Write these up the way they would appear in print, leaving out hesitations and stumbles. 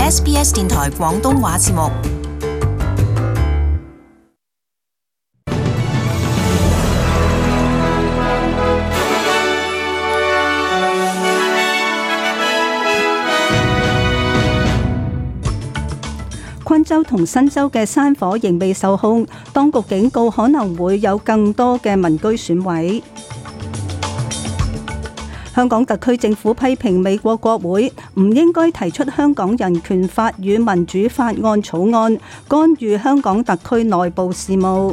SBS 電台廣東話節目。 昆州同新州嘅山火仍未受控，當局警告可能會有更多嘅民居損毀。香港特區政府批評美國國會唔應該提出香港人權法與民主法案草案，干預香港特區內部事務。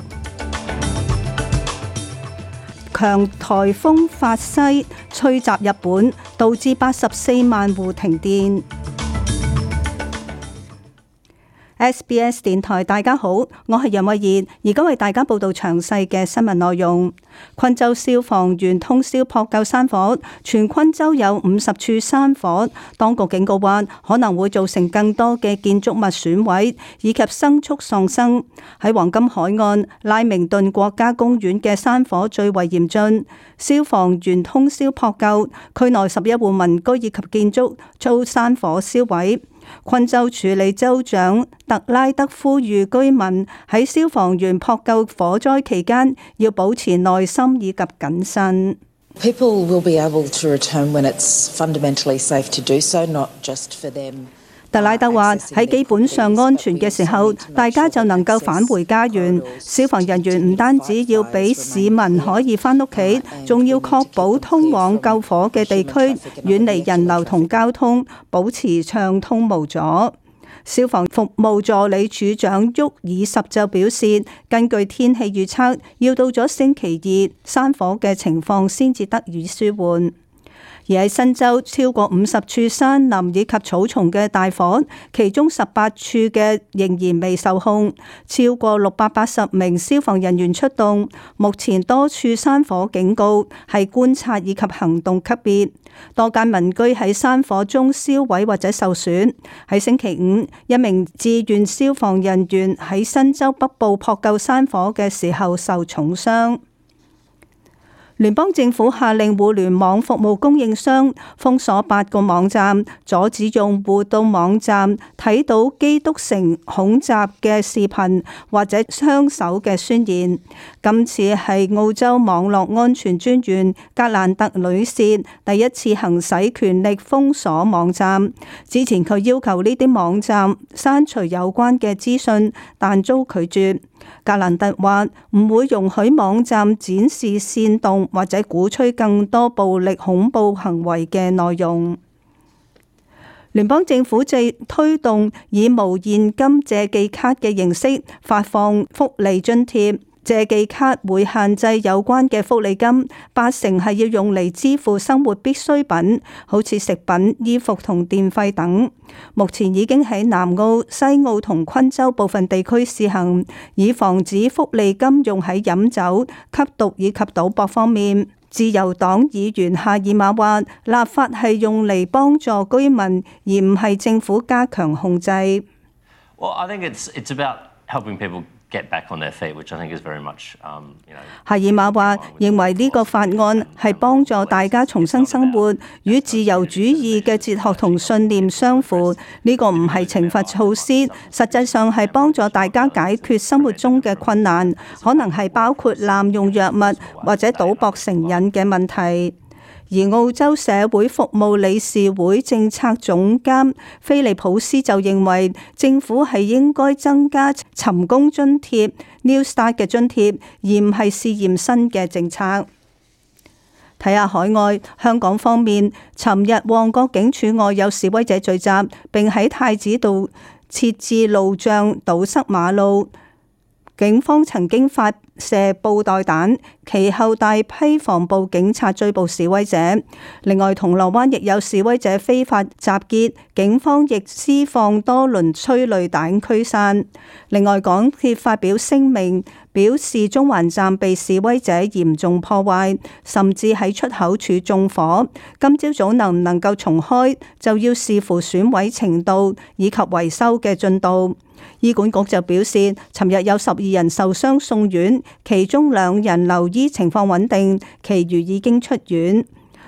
強颱風法西吹襲日本，導致84萬戶停電。SBS 電台，大家好，我係楊慧儀，而家為大家報道詳細嘅新聞內容。昆州消防員通宵撲救山火，全昆州有50處山火，當局警告話可能會造成更多嘅建築物損毀以及牲畜喪生。喺黃金海岸拉明頓國家公園嘅山火最為嚴峻，消防員通宵撲救，區內11戶民居以及建築遭山火燒毀。昆州處理州長特拉德呼籲居民喺消防員撲救火災期間要保持耐心以及謹慎。 People will be able to return when it's fundamentally safe to do so, not just for them. 特拉德話喺基本上安全嘅時候，大家就能夠返回家園。消防人員唔單止要俾市民可以返屋企，仲要確保通往救火嘅地區遠離人流同交通，保持暢通無阻。消防服務助理處長沃爾什就表示，根據天氣預測，要到咗星期二，山火嘅情況先至得以舒緩。而喺新州超過50處山林以及草叢嘅大火，其中18處嘅仍然未受控，超過680名消防人員出動。目前多處山火警告係觀察以及行動級別，多間民居喺山火中燒毀或者受損。喺星期五，一名志願消防人員喺新州北部撲救山火嘅時候受重傷。聯邦政府下令互聯網服務供應商封鎖8個網站，阻止用戶到網站睇到基督城恐襲嘅視頻或者槍手嘅宣言。今次係澳洲網絡安全專員格蘭特女士第一次行使權力封鎖網站。之前佢要求呢啲網站刪除有關嘅資訊，但遭拒絕。格蘭特話唔會容許網站展示煽動或者鼓吹更多暴力恐怖行為嘅內容。聯邦政府正推動以無現金借記卡嘅形式發放福利津貼。借記卡會限制有關嘅福利金，80%係要用嚟支付生活必需品，好似食品、衣服同電費等。目前已經喺南澳、西澳同昆州部分地區試行，以防止福利金用喺飲酒、吸毒以及賭博方面。自由黨議員夏爾馬話：立法係用嚟幫助居民，而唔係政府加強控制。 Well, I think it's about helping people get back on their feet, which I think is very much, 夏爾馬話認為呢個法案係幫助大家重新生活，與自由主義嘅哲學同信念相符。呢個唔係懲罰措施，實際上係幫助大家解決生活中嘅困難，可能係包括濫用藥物或者賭博成癮嘅問題。而澳洲社會服務理事會政策總監菲利普斯就認為，政府係應該增加尋工津貼 New Start 嘅津貼，而唔係試驗新嘅政策。睇下海外，香港方面，尋日旺角警署外有示威者聚集，並喺太子道設置路障堵塞馬路。警方曾經發射布袋彈，其後大批防暴警察追捕示威者。另外，銅鑼灣亦有示威者非法集結，警方亦施放多輪催淚彈驅散。另外，港鐵發表聲明，表示中環站被示威者嚴重破壞，甚至喺出口處縱火。今朝早能唔能夠重開，就要視乎損毀程度以及維修嘅進度。醫管局就表示，尋日有12人受傷送院，其中2人留醫情況穩定，其餘已經出院。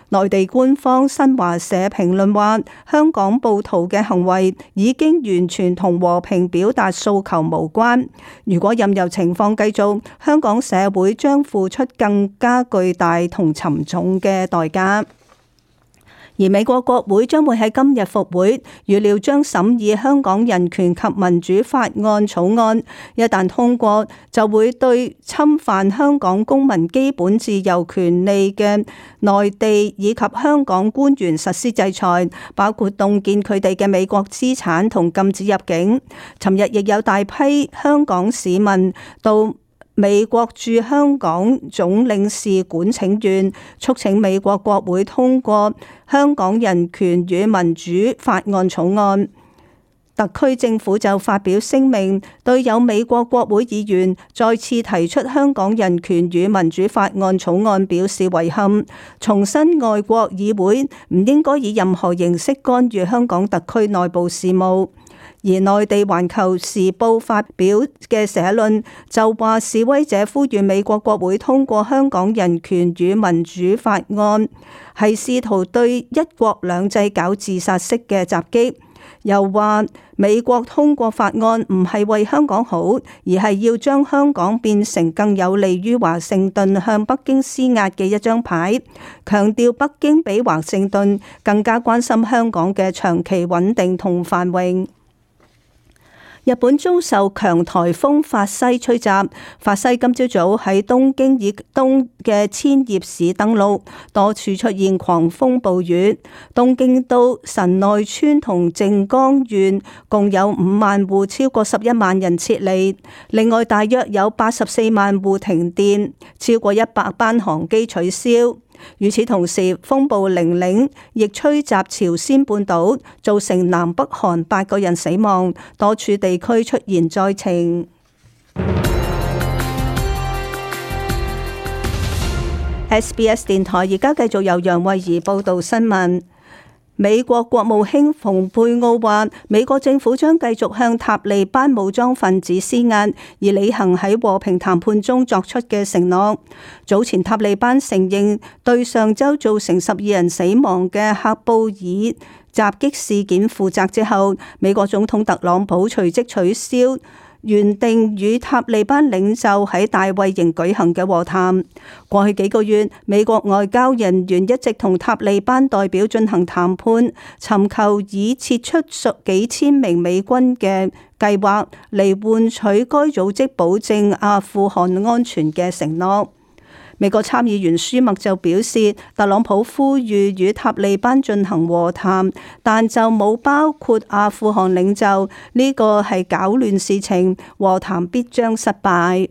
內地官方新華社評論話，香港暴徒嘅行為已經完全同和平表達訴求無關。如果任由情況繼續，香港社會將付出更加巨大同沉重嘅代價。而美國國會將會喺今日復會，預料將審議香港人權及民主法案草案。一旦通過，就會對侵犯香港公民基本自由權利嘅內地以及香港官員實施制裁，包括凍結佢哋嘅美國資產同禁止入境。尋日亦有大批香港市民到美國駐香港總領事館請願，促請美國國會通過香港人權與民主法案草案。特區政府就發表聲明，對有美國國會議員再次提出香港人權與民主法案草案表示遺憾，重申外國議會唔應該以任何形式干預香港特區內部事務。而內地《環球時報》發表嘅社論就話，示威者呼籲美國國會通過香港人權與民主法案，係試圖對一國兩制搞自殺式嘅襲擊。又話美國通過法案唔係為香港好，而係要將香港變成更有利於華盛頓向北京施壓嘅一張牌，強調北京比華盛頓更加關心香港嘅長期穩定同繁榮。日本遭受強颱風法西吹襲，法西今朝早喺東京以東嘅千葉市登陸，多處出現狂風暴雨。東京都、神奈川同靜岡縣共有5萬戶，超過11萬人撤離。另外，大約有84萬戶停電，超過100班航機取消。與此同時，風暴玲玲亦吹襲朝鮮半島，造成南北韓8個人死亡，多處地區出現災情。SBS 電台而家繼續由楊慧儀報道新聞。美國國務卿蓬佩奧話，美國政府將繼續向塔利班武裝分子施壓，以履行喺和平談判中作出嘅承諾。早前塔利班承認對上週造成12人死亡嘅喀布爾襲擊事件負責之後，美國總統特朗普隨即取消原定與塔利班領袖喺大衛營舉行嘅和談。過去幾個月，美國外交人員一直同塔利班代表進行談判，尋求以撤出幾千名美軍嘅計劃嚟換取該組織保證阿富汗安全嘅承諾。美國參議員舒默就表示，特朗普呼籲與塔利班進行和談，但就冇包括阿富汗領袖，呢個係搞亂事情，和談必將失敗。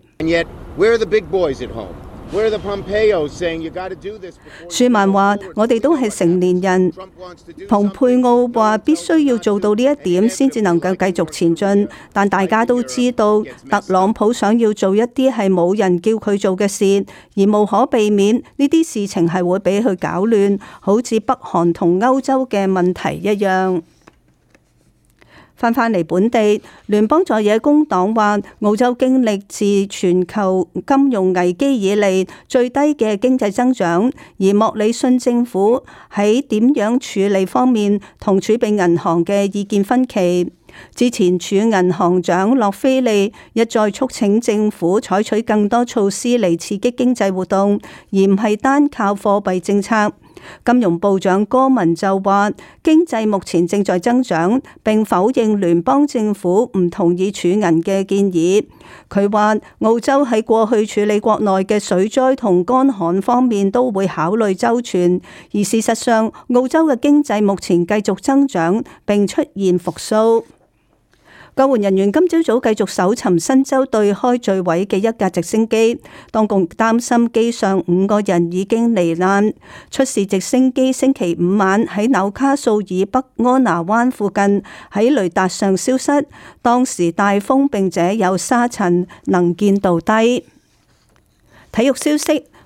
舒曼話：我哋都係成年人。蓬佩奧話：必須要做到呢一點先至能夠繼續前進。但大家都知道，特朗普想要做一啲係冇人叫佢做嘅事，而無可避免呢啲事情係會俾佢搞亂，好似北韓同歐洲嘅問題一樣。翻嚟本地，聯邦在野工黨話，澳洲經歷自全球金融危機以嚟最低嘅經濟增長，而莫里遜政府喺點樣處理方面同儲備銀行嘅意見分歧。之前儲銀行長洛菲利一再促請政府採取更多措施嚟刺激經濟活動，而唔係單靠貨幣政策。金融部長戈文就話，經濟目前正在增長，並否認聯邦政府唔同意儲銀嘅建議。佢話澳洲喺過去處理國內嘅水災同乾旱方面都會考慮周全，而事實上澳洲嘅經濟目前繼續增長並出現復甦。救援人員今朝早繼續搜尋新州對開墜毀嘅一架直升機，當局擔心機上5個人已經罹難。出事直升機星期五晚喺紐卡素以北安娜灣附近喺雷達上消失，當時大風並且有沙塵，能見度低。體育消息。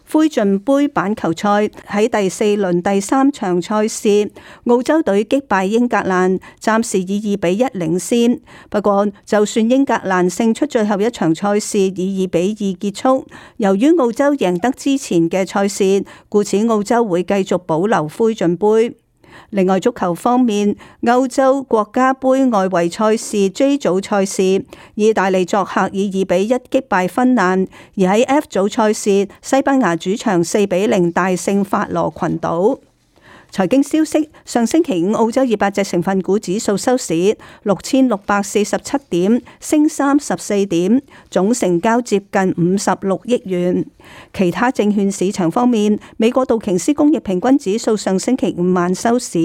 灰燼杯板球賽喺第4輪第3場賽事，澳洲隊擊敗英格蘭，暫時以2-1領先。不過，就算英格蘭勝出最後一場賽事，以2-2結束。由於澳洲贏得之前嘅賽事，故此澳洲會繼續保留灰燼杯。另外，足球方面，歐洲國家杯外圍賽事 J 組賽事，意大利作客以2-1擊敗芬蘭；而喺 F 組賽事，西班牙主場4-0大勝法羅群島。財經消息：上星期五澳洲200隻成分股指數收市6647點，升34點，總成交接近56億元。其他證券市場方面，美國道瓊斯工業平均指數上星期五晚收市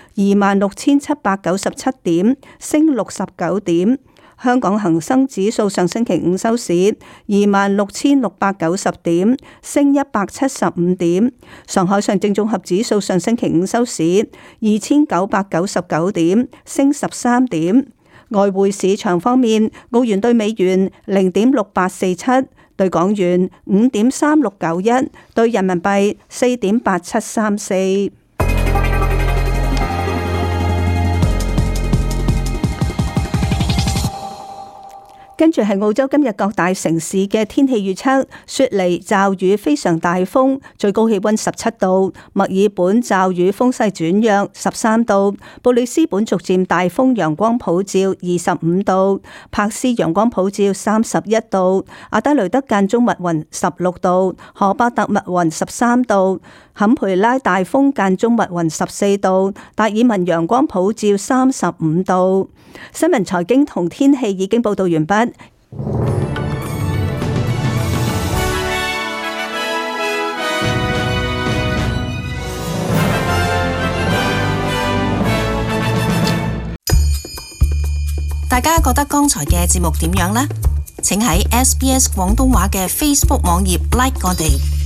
26797點，升69點。香港恒生指數上星期五收市26690點，升175點。上海上證綜合指數上星期五收市2999點，升13點。外匯市場方面，澳元對美元0.6847，對港元5.3691，對人民幣4.8734。跟住係澳洲今日各大城市嘅天氣預測：雪梨驟雨非常大風，最高氣溫17度；墨爾本驟雨風勢轉弱13度；布里斯本逐漸大風陽光普照25度；柏斯陽光普照31度；阿德雷德間中密雲16度；荷巴特密雲13度；坎培拉大風間中密雲14度；達爾文陽光普照35度。新聞財經同天氣已經報道完畢。 大家覺得剛才嘅節目點樣呢？請喺SBS 廣東話嘅 Facebook 網頁 like 我哋。